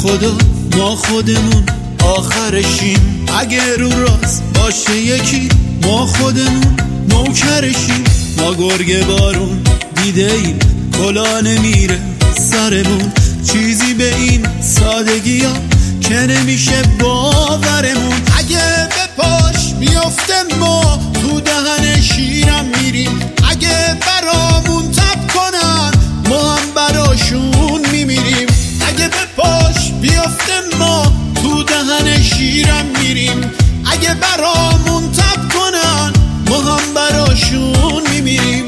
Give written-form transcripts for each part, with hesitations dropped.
خدا ما خودمون آخرشیم. اگه رو راست باشه یکی ما خودمون نوکرشیم. ما گرگ بارون دیده ایم کلا نمیره سرمون. چیزی به این سادگی ها که نمیشه باورمون. اگه به پاش بیفته ما تو دهن شیرم میریم. اگه برامون تب کنن ما هم براشون میمیریم. اگه به پاش بیفته ما تو دهن شیرم میریم. اگه برامون تب کنن ما هم براشون میمیریم.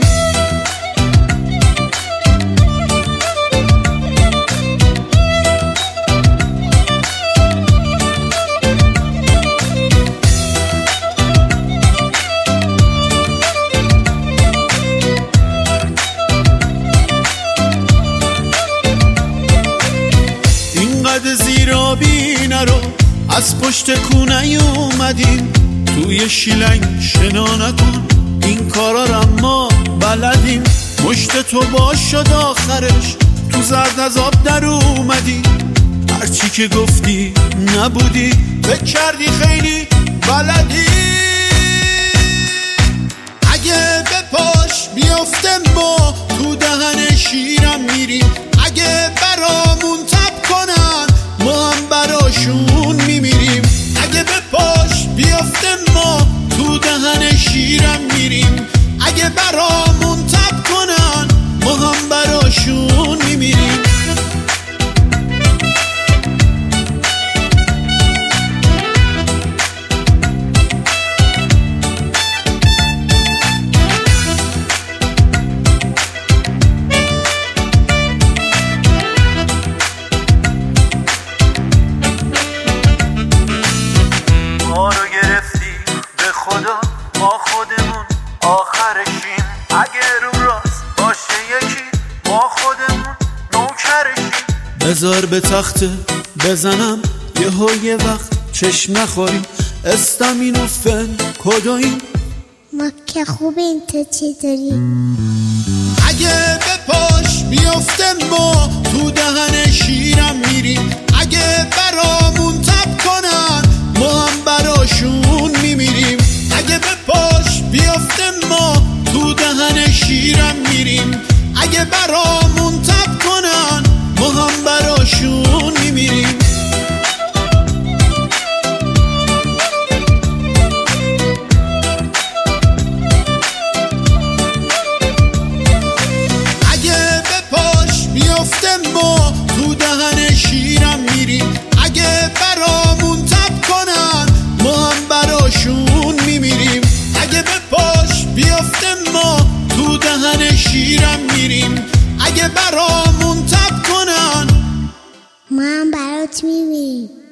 اینقدر زیرابی نرو از پشت کونه اومدیم. توی شیلنگ شنا نکن این کارا رو ما بلدیم. مشت تو باش شد آخرش تو زرد از آب در اومدی. هرچی که گفتی نبودی فکر کردی خیلی بلدی. اگه به پاش بیفته ما تو دهن شیرم میریم. اگه برامون تب کنن ما هم براشون میمیریم. اگه به پاش بیفته ما تو دهن شیرم میریم. اگه برامون تب کنن ما هم براشون میمیریم. خدا ما خودمون آخرشیم. اگه رو راست باشه یکی ما خودمون نوکرشیم. بذار به تخت بزنم یه وقت چشم نخوریم. استامین و فن کدویم ما که خوبیم تو چی داری؟ اگه به پاش بیفته ما تو دهن شیرم میریم. اگه برامون تب کنن ما هم براشون میمیریم. اگه به پاش بیفته ما تو دهن شیرم میریم. اگه برامون تب کنن ما هم براشون میمیریم. اگه به پاش بیفته ما تو دهن شیرم میریم. اگه برامون تب کنن ما هم براشون میمیریم. اگه به پاش بیفته ما تو دهن شیرم میریم. اگه برامون تب کنن ما هم برات میمیریم.